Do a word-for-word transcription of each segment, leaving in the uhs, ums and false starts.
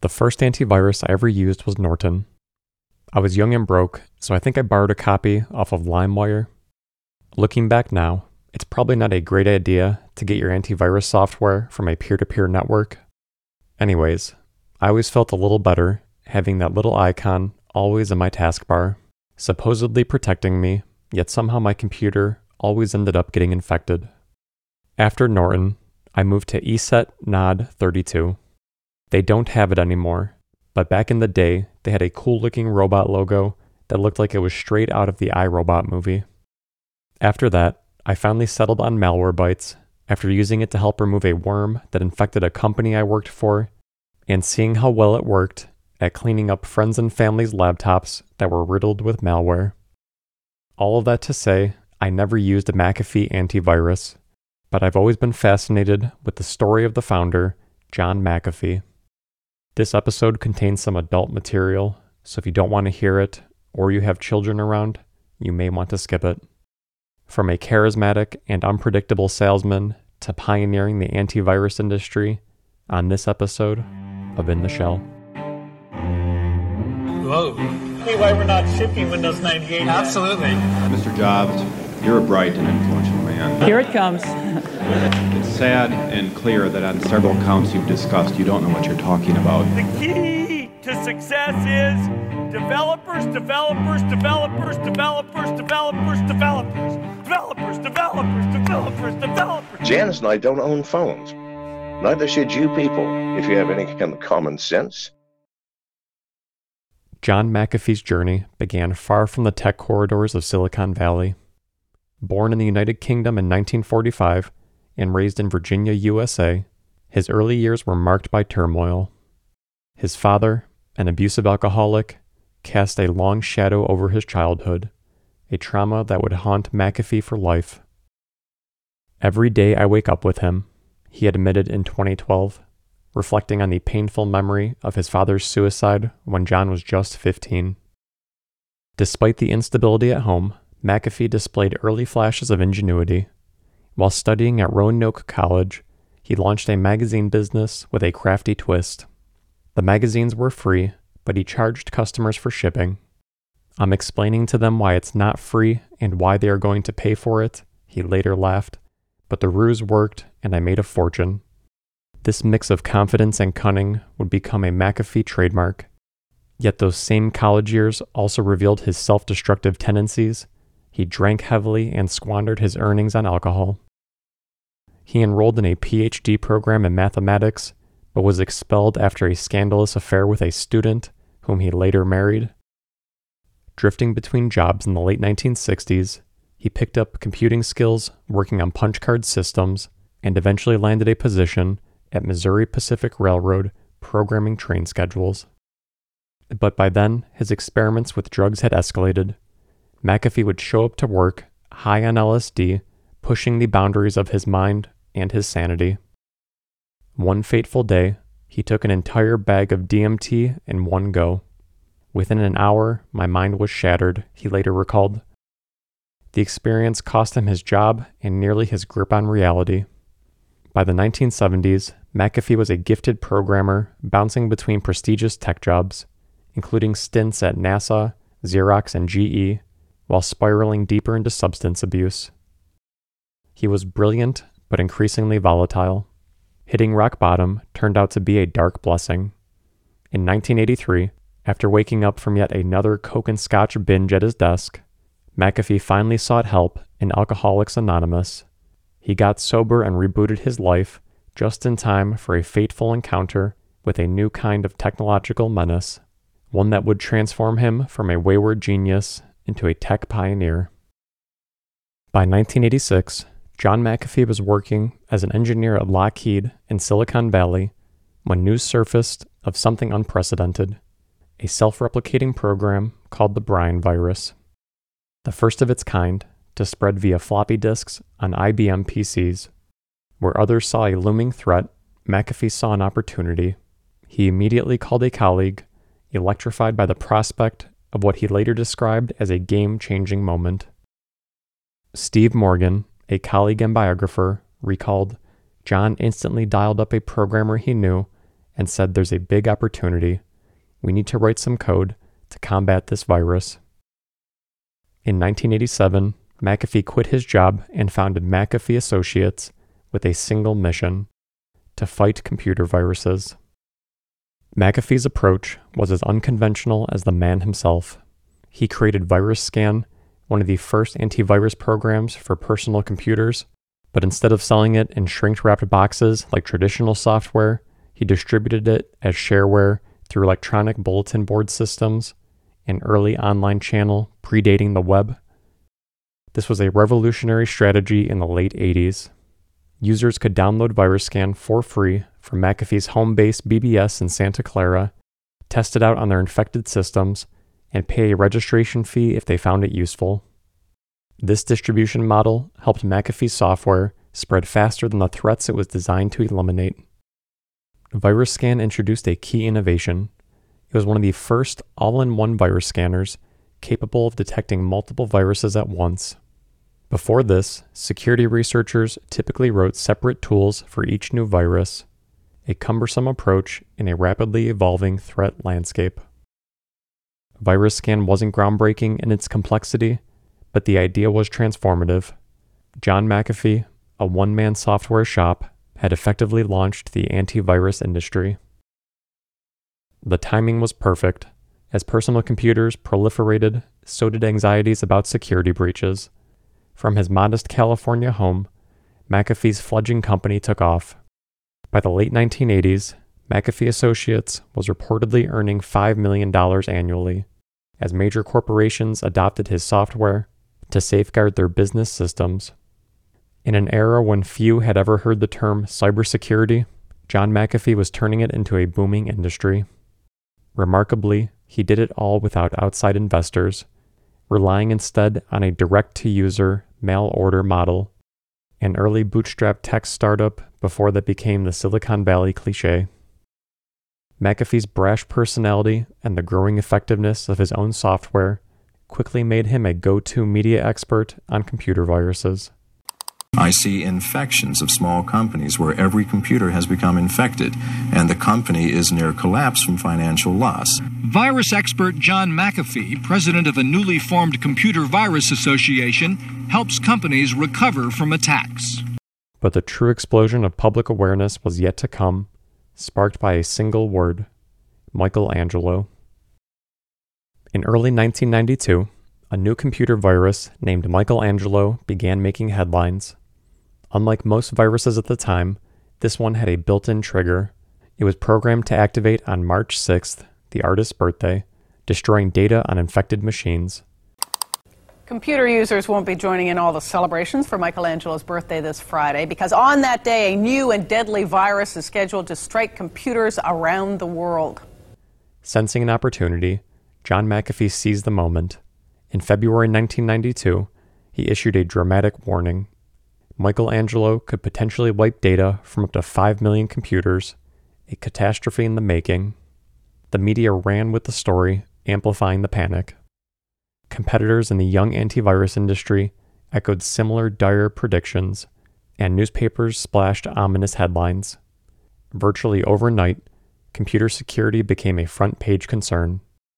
The first antivirus I ever used was Norton. I was young and broke, so I think I borrowed a copy off of LimeWire. Looking back now, it's probably not a great idea to get your antivirus software from a peer-to-peer network. Anyways, I always felt a little better having that little icon always in my taskbar, supposedly protecting me, yet somehow my computer always ended up getting infected. After Norton, I moved to E S E T N O D thirty-two. They don't have it anymore, but back in the day, they had a cool-looking robot logo that looked like it was straight out of the iRobot movie. After that, I finally settled on Malwarebytes after using it to help remove a worm that infected a company I worked for and seeing how well it worked at cleaning up friends and family's laptops that were riddled with malware. All of that to say, I never used a McAfee antivirus, but I've always been fascinated with the story of the founder, John McAfee. This episode contains some adult material, so if you don't want to hear it, or you have children around, you may want to skip it. From a charismatic and unpredictable salesman to pioneering the antivirus industry, on this episode of In the Shell. Whoa. Hey, why we're not shipping Windows ninety-eight? Absolutely. Mister Jobs, you're a bright and influential man. Here it comes. It's sad and clear that on several counts you've discussed, you don't know what you're talking about. The key to success is developers, developers, developers, developers, developers, developers, developers, developers, developers, developers. Janice and I don't own phones. Neither should you people, if you have any kind of common sense. John McAfee's journey began far from the tech corridors of Silicon Valley. Born in the United Kingdom in nineteen forty-five and raised in Virginia, U S A, his early years were marked by turmoil. His father, an abusive alcoholic, cast a long shadow over his childhood, a trauma that would haunt McAfee for life. Every day I wake up with him, he admitted in twenty twelve, reflecting on the painful memory of his father's suicide when John was just fifteen. Despite the instability at home, McAfee displayed early flashes of ingenuity. While studying at Roanoke College, he launched a magazine business with a crafty twist. The magazines were free, but he charged customers for shipping. I'm explaining to them why it's not free and why they are going to pay for it, he later laughed, but the ruse worked and I made a fortune. This mix of confidence and cunning would become a McAfee trademark. Yet those same college years also revealed his self-destructive tendencies. He drank heavily and squandered his earnings on alcohol. He enrolled in a P H D program in mathematics, but was expelled after a scandalous affair with a student whom he later married. Drifting between jobs in the late nineteen sixties, he picked up computing skills working on punch card systems and eventually landed a position at Missouri Pacific Railroad programming train schedules. But by then, his experiments with drugs had escalated. McAfee would show up to work high on L S D, pushing the boundaries of his mind and his sanity. One fateful day, he took an entire bag of D M T in one go. Within an hour, my mind was shattered, he later recalled. The experience cost him his job and nearly his grip on reality. By the nineteen seventies, McAfee was a gifted programmer bouncing between prestigious tech jobs, including stints at NASA, Xerox, and G E, while spiraling deeper into substance abuse. He was brilliant, but increasingly volatile. Hitting rock bottom turned out to be a dark blessing. In nineteen eighty-three, after waking up from yet another Coke and Scotch binge at his desk, McAfee finally sought help in Alcoholics Anonymous. He got sober and rebooted his life just in time for a fateful encounter with a new kind of technological menace, one that would transform him from a wayward genius into a tech pioneer. By nineteen eighty-six, John McAfee was working as an engineer at Lockheed in Silicon Valley when news surfaced of something unprecedented, a self-replicating program called the Brian virus. The first of its kind to spread via floppy disks on I B M P Cs. Where others saw a looming threat, McAfee saw an opportunity. He immediately called a colleague, electrified by the prospect of what he later described as a game-changing moment. Steve Morgan, a colleague and biographer, recalled, John instantly dialed up a programmer he knew and said there's a big opportunity. We need to write some code to combat this virus. In nineteen eighty-seven, McAfee quit his job and founded McAfee Associates with a single mission: to fight computer viruses. McAfee's approach was as unconventional as the man himself. He created VirusScan, one of the first antivirus programs for personal computers, but instead of selling it in shrink-wrapped boxes like traditional software, he distributed it as shareware through electronic bulletin board systems, an early online channel predating the web. This was a revolutionary strategy in the late eighties. Users could download VirusScan for free from McAfee's home-based B B S in Santa Clara, test it out on their infected systems, and pay a registration fee if they found it useful. This distribution model helped McAfee's software spread faster than the threats it was designed to eliminate. VirusScan introduced a key innovation. It was one of the first all-in-one virus scanners capable of detecting multiple viruses at once. Before this, security researchers typically wrote separate tools for each new virus, a cumbersome approach in a rapidly evolving threat landscape. VirusScan wasn't groundbreaking in its complexity, but the idea was transformative. John McAfee, a one-man software shop, had effectively launched the antivirus industry. The timing was perfect. As personal computers proliferated, so did anxieties about security breaches. From his modest California home, McAfee's fledgling company took off. By the late nineteen eighties, McAfee Associates was reportedly earning five million dollars annually, as major corporations adopted his software to safeguard their business systems. In an era when few had ever heard the term cybersecurity, John McAfee was turning it into a booming industry. Remarkably, he did it all without outside investors, relying instead on a direct-to-user mail-order model, an early bootstrap tech startup before that became the Silicon Valley cliché. McAfee's brash personality and the growing effectiveness of his own software quickly made him a go-to media expert on computer viruses. I see infections of small companies where every computer has become infected, and the company is near collapse from financial loss. Virus expert John McAfee, president of a newly formed Computer Virus Association, helps companies recover from attacks. But the true explosion of public awareness was yet to come, sparked by a single word: Michelangelo. In early nineteen ninety-two, a new computer virus named Michelangelo began making headlines. Unlike most viruses at the time, this one had a built-in trigger. It was programmed to activate on March sixth, the artist's birthday, destroying data on infected machines. Computer users won't be joining in all the celebrations for Michelangelo's birthday this Friday because on that day, a new and deadly virus is scheduled to strike computers around the world. Sensing an opportunity, John McAfee seized the moment. In February nineteen ninety-two, he issued a dramatic warning. Michelangelo could potentially wipe data from up to five million computers, a catastrophe in the making. The media ran with the story, amplifying the panic. Competitors in the young antivirus industry echoed similar dire predictions, and newspapers splashed ominous headlines. Virtually overnight, computer security became a front-page concern.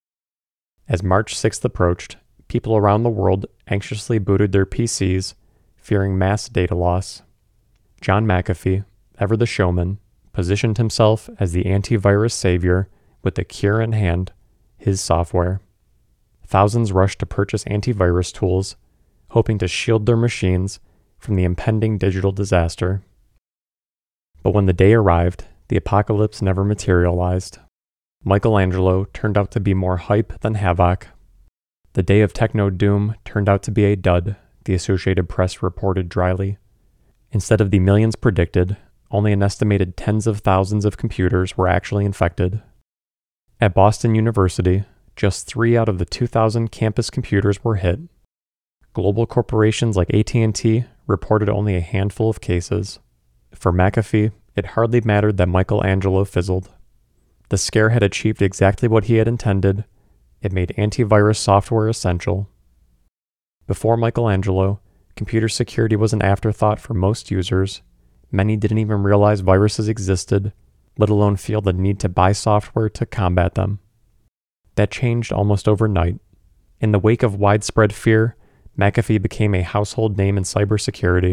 As March sixth approached, people around the world anxiously booted their P Cs, fearing mass data loss. John McAfee, ever the showman, positioned himself as the antivirus savior with the cure in hand, his software. Thousands rushed to purchase antivirus tools, hoping to shield their machines from the impending digital disaster. But when the day arrived, the apocalypse never materialized. Michelangelo turned out to be more hype than havoc. The day of techno doom turned out to be a dud, the Associated Press reported dryly. Instead of the millions predicted, only an estimated tens of thousands of computers were actually infected. At Boston University, just three out of the two thousand campus computers were hit. Global corporations like A T and T reported only a handful of cases. For McAfee, it hardly mattered that Michelangelo fizzled. The scare had achieved exactly what he had intended. It made antivirus software essential. Before Michelangelo, computer security was an afterthought for most users. Many didn't even realize viruses existed, let alone feel the need to buy software to combat them. That changed almost overnight. In the wake of widespread fear, McAfee became a household name in cybersecurity.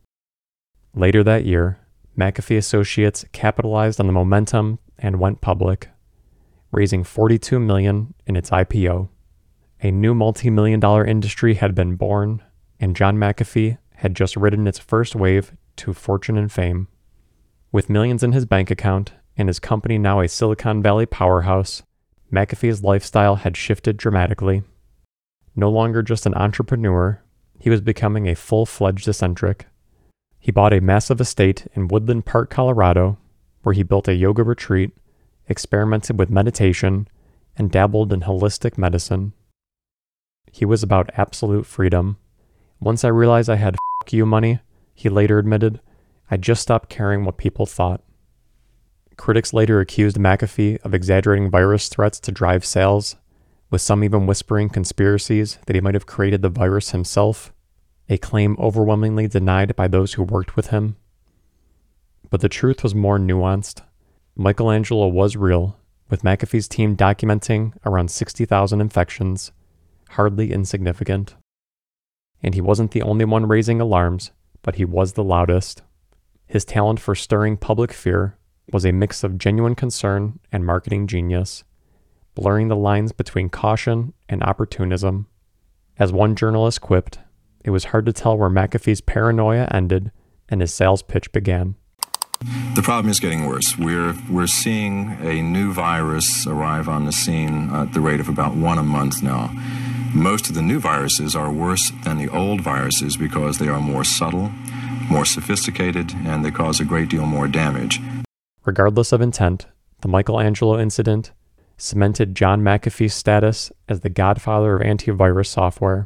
Later that year, McAfee Associates capitalized on the momentum and went public, raising forty-two million dollars in its I P O. A new multi-million dollar industry had been born, and John McAfee had just ridden its first wave to fortune and fame. With millions in his bank account and his company now a Silicon Valley powerhouse, McAfee's lifestyle had shifted dramatically. No longer just an entrepreneur, he was becoming a full-fledged eccentric. He bought a massive estate in Woodland Park, Colorado, where he built a yoga retreat, experimented with meditation, and dabbled in holistic medicine. He was about absolute freedom. Once I realized I had f*** you money, he later admitted, I just stopped caring what people thought. Critics later accused McAfee of exaggerating virus threats to drive sales, with some even whispering conspiracies that he might have created the virus himself, a claim overwhelmingly denied by those who worked with him. But the truth was more nuanced. Michelangelo was real, with McAfee's team documenting around sixty thousand infections, hardly insignificant. And he wasn't the only one raising alarms, but he was the loudest. His talent for stirring public fear was a mix of genuine concern and marketing genius, blurring the lines between caution and opportunism. As one journalist quipped, it was hard to tell where McAfee's paranoia ended and his sales pitch began. The problem is getting worse. We're we're seeing a new virus arrive on the scene at the rate of about one a month now. Most of the new viruses are worse than the old viruses because they are more subtle, more sophisticated, and they cause a great deal more damage. Regardless of intent, the Michelangelo incident cemented John McAfee's status as the godfather of antivirus software.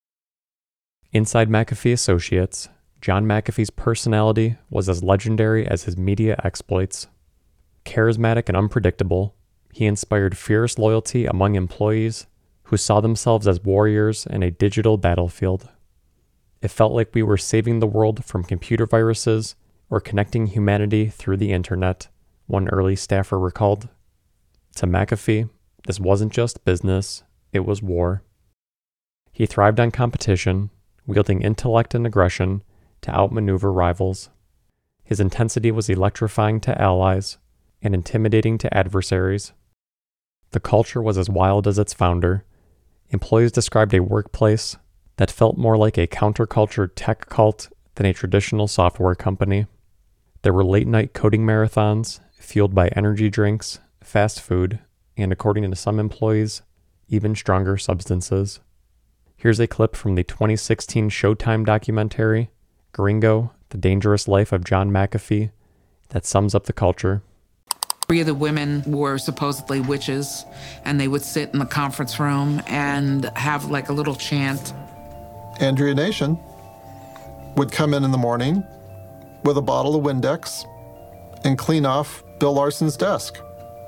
Inside McAfee Associates, John McAfee's personality was as legendary as his media exploits. Charismatic and unpredictable, he inspired fierce loyalty among employees who saw themselves as warriors in a digital battlefield. It felt like we were saving the world from computer viruses or connecting humanity through the internet, one early staffer recalled. To McAfee, this wasn't just business, it was war. He thrived on competition, wielding intellect and aggression to outmaneuver rivals. His intensity was electrifying to allies and intimidating to adversaries. The culture was as wild as its founder. Employees described a workplace that felt more like a counterculture tech cult than a traditional software company. There were late-night coding marathons, fueled by energy drinks, fast food, and according to some employees, even stronger substances. Here's a clip from the twenty sixteen Showtime documentary, Gringo, The Dangerous Life of John McAfee, that sums up the culture. Three of the women were supposedly witches, and they would sit in the conference room and have like a little chant. Andrea Nation would come in in the morning with a bottle of Windex and clean off Bill Larson's desk.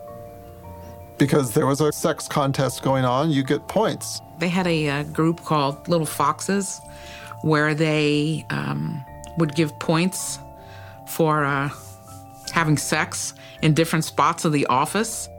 Because there was a sex contest going on, you get points. They had a, a group called Little Foxes where they um, would give points for uh, having sex in different spots of the office.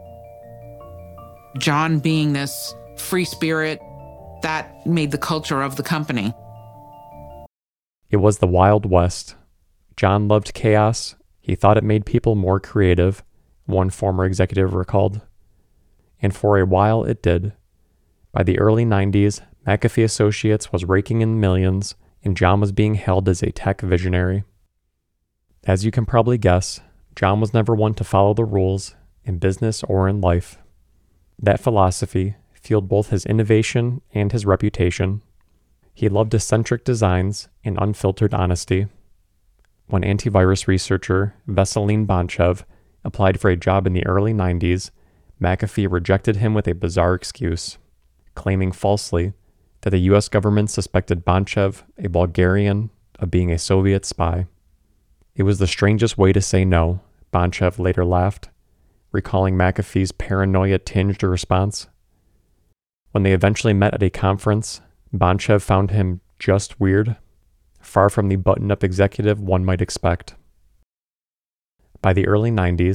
John being this free spirit, that made the culture of the company. It was the Wild West. John loved chaos. He thought it made people more creative, one former executive recalled. And for a while it did. By the early nineties, McAfee Associates was raking in millions, and John was being hailed as a tech visionary. As you can probably guess, John was never one to follow the rules, in business or in life. That philosophy fueled both his innovation and his reputation. He loved eccentric designs and unfiltered honesty. When antivirus researcher Veselin Bonchev applied for a job in the early nineties, McAfee rejected him with a bizarre excuse, claiming falsely that the U S government suspected Bonchev, a Bulgarian, of being a Soviet spy. It was the strangest way to say no, Bonchev later laughed, recalling McAfee's paranoia-tinged response. When they eventually met at a conference, Bonchev found him just weird, far from the buttoned-up executive one might expect. By the early nineties,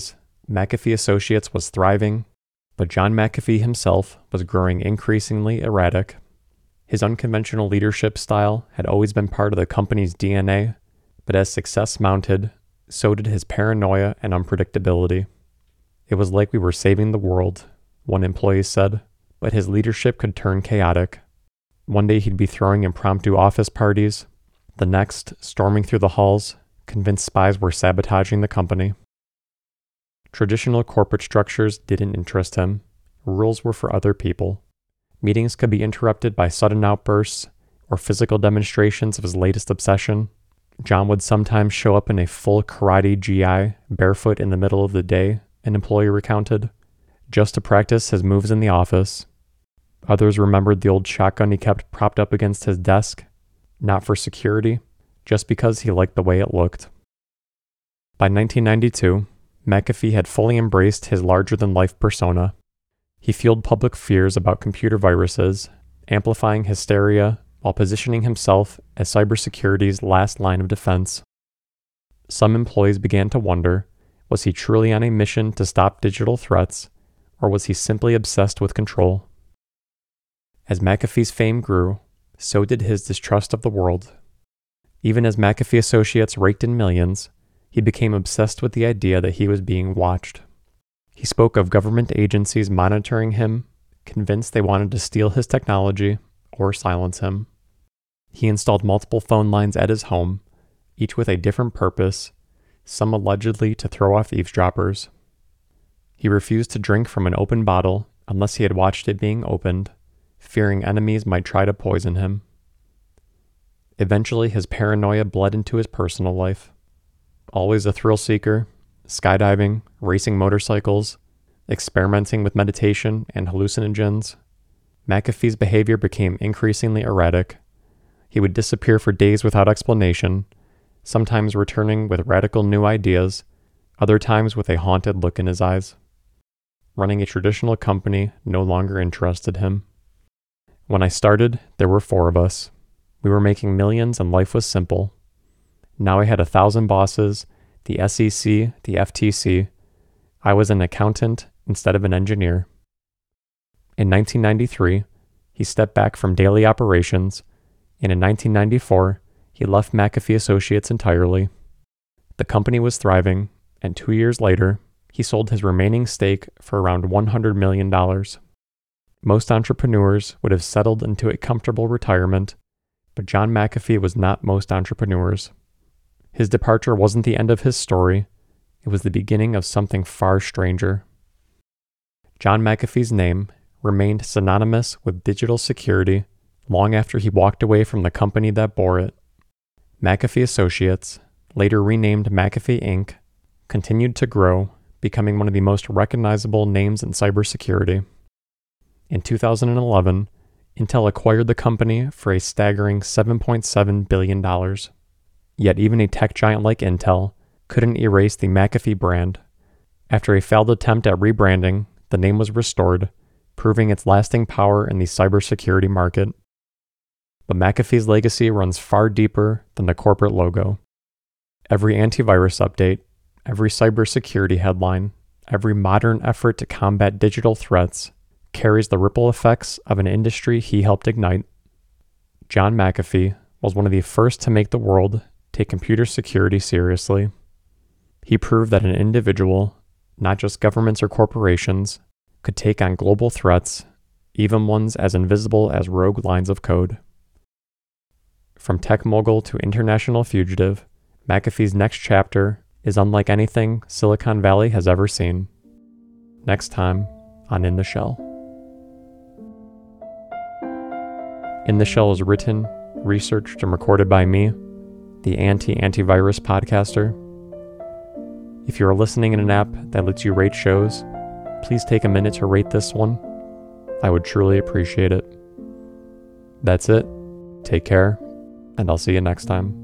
McAfee Associates was thriving, but John McAfee himself was growing increasingly erratic. His unconventional leadership style had always been part of the company's D N A, but as success mounted, so did his paranoia and unpredictability. It was like we were saving the world, one employee said, but his leadership could turn chaotic. One day he'd be throwing impromptu office parties, the next storming through the halls, convinced spies were sabotaging the company. Traditional corporate structures didn't interest him. Rules were for other people. Meetings could be interrupted by sudden outbursts or physical demonstrations of his latest obsession. John would sometimes show up in a full karate G I, barefoot in the middle of the day, an employee recounted, just to practice his moves in the office. Others remembered the old shotgun he kept propped up against his desk, not for security, just because he liked the way it looked. By nineteen ninety-two, McAfee had fully embraced his larger-than-life persona. He fueled public fears about computer viruses, amplifying hysteria while positioning himself as cybersecurity's last line of defense. Some employees began to wonder, was he truly on a mission to stop digital threats, or was he simply obsessed with control? As McAfee's fame grew, so did his distrust of the world. Even as McAfee Associates raked in millions, he became obsessed with the idea that he was being watched. He spoke of government agencies monitoring him, convinced they wanted to steal his technology or silence him. He installed multiple phone lines at his home, each with a different purpose, some allegedly to throw off eavesdroppers. He refused to drink from an open bottle unless he had watched it being opened, fearing enemies might try to poison him. Eventually, his paranoia bled into his personal life. Always a thrill seeker, skydiving, racing motorcycles, experimenting with meditation and hallucinogens, McAfee's behavior became increasingly erratic. He would disappear for days without explanation, sometimes returning with radical new ideas, other times with a haunted look in his eyes. Running a traditional company no longer interested him. When I started, there were four of us. We were making millions and life was simple. Now I had a thousand bosses, the S E C, the F T C. I was an accountant instead of an engineer. In nineteen ninety-three, he stepped back from daily operations, and in nineteen ninety-four, he left McAfee Associates entirely. The company was thriving, and two years later, he sold his remaining stake for around one hundred million dollars. Most entrepreneurs would have settled into a comfortable retirement, but John McAfee was not most entrepreneurs. His departure wasn't the end of his story, it was the beginning of something far stranger. John McAfee's name remained synonymous with digital security long after he walked away from the company that bore it. McAfee Associates, later renamed McAfee Incorporated, continued to grow, becoming one of the most recognizable names in cybersecurity. In two thousand eleven, Intel acquired the company for a staggering seven point seven billion dollars. Yet even a tech giant like Intel couldn't erase the McAfee brand. After a failed attempt at rebranding, the name was restored, proving its lasting power in the cybersecurity market. But McAfee's legacy runs far deeper than the corporate logo. Every antivirus update, every cybersecurity headline, every modern effort to combat digital threats carries the ripple effects of an industry he helped ignite. John McAfee was one of the first to make the world take computer security seriously. He proved that an individual, not just governments or corporations, could take on global threats, even ones as invisible as rogue lines of code. From tech mogul to international fugitive, McAfee's next chapter is unlike anything Silicon Valley has ever seen. Next time on In the Shell. In the Shell is written, researched, and recorded by me, the anti-antivirus podcaster. If you are listening in an app that lets you rate shows, please take a minute to rate this one. I would truly appreciate it. That's it. Take care, and I'll see you next time.